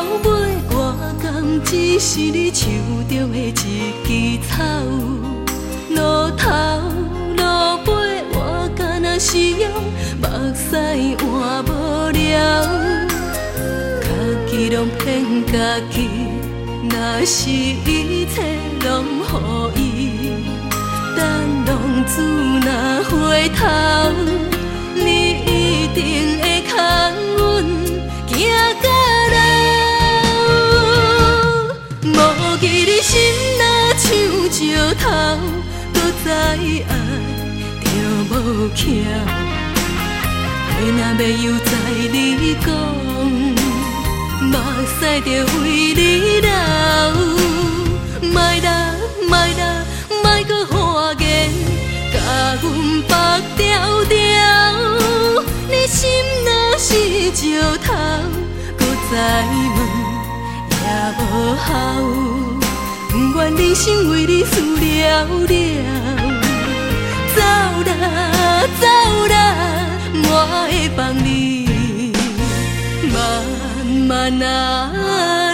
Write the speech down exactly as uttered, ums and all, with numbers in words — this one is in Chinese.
尾，我甘只是你手中的一枝草。路头路尾，我敢若是羊，目屎换无了。家己拢骗家己，若是一切拢予伊，等浪子若回头，你一定会牵阮行到老。无记你心若像石头，搁再爱就无巧。话若要由在你讲，目屎就为你流。莫啦莫啦，莫搁花言，甲阮绑条条。你心若是石头，搁再问也无效。不愿人生为你输了了。走啦走啦，我会放你慢慢来。